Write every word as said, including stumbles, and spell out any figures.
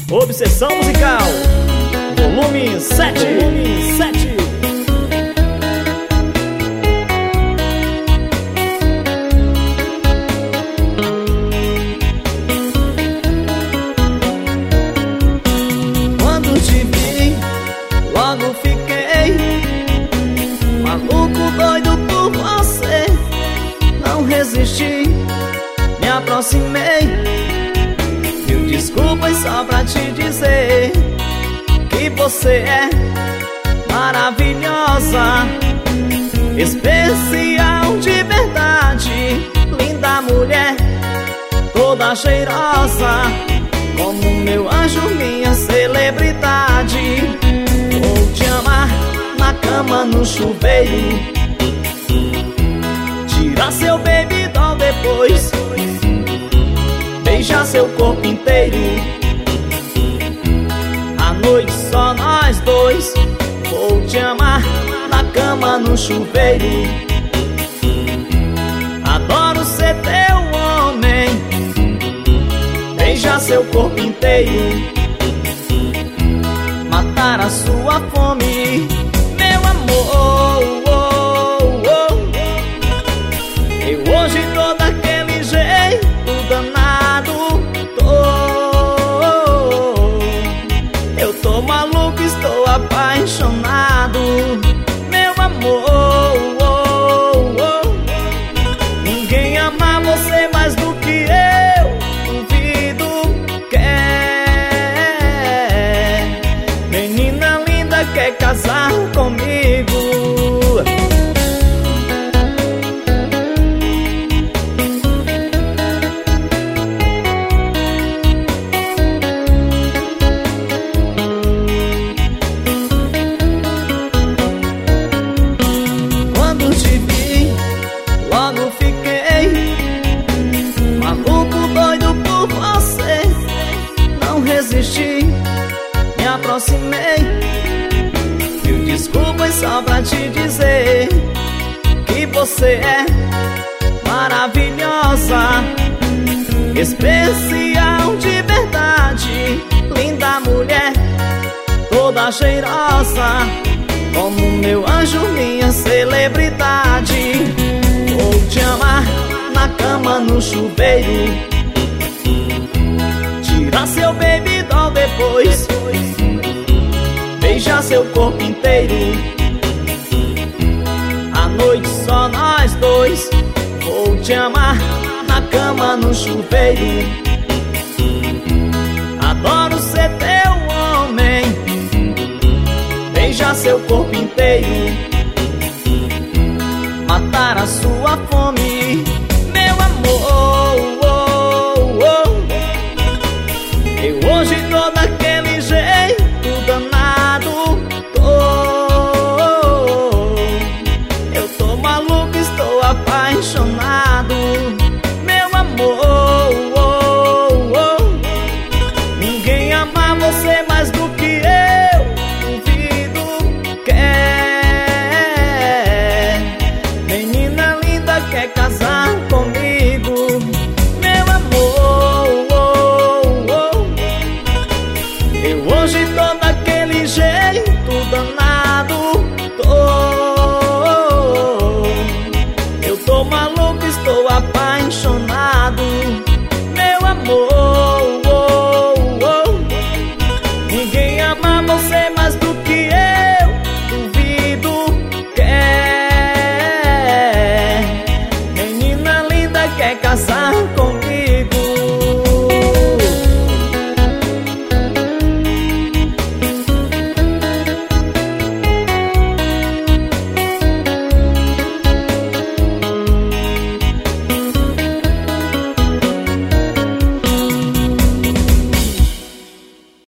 Obsessão Musical, volume sete, volume sete. Quando te vi, logo fiquei maluco, doido por você. Não resisti, me aproximei. Mil desculpas só pra te dizer que você é maravilhosa, especial de verdade, linda mulher, toda cheirosa, como meu anjo, minha celebridade. Vou te amar na cama, no chuveiro, tirar seu baby doll depois, beijar seu corpo inteiro. À noite só nós dois. Vou te amar na cama, no chuveiro. Adoro ser teu homem, beijar seu corpo inteiro, matar a sua fome, meu amor. Eu hoje tô daquele jeito danado, eu tô maluco, estou apaixonado, meu amor. Ninguém ama você mais do que eu, duvido, quer. Menina linda, quer casar comigo. Logo fiquei maluco, doido por você. Não resisti, me aproximei. Mil desculpas só pra te dizer que você é maravilhosa, especial de verdade, linda mulher, toda cheirosa, como meu anjo, minha celebridade. Vou te amar na cama, no chuveiro, tirar seu baby doll depois, beijar seu corpo inteiro. À noite só nós dois. Vou te amar na cama, no chuveiro. Adoro ser teu homem, beijar seu corpo inteiro, matar a sua fome, meu amor. Eu hoje tô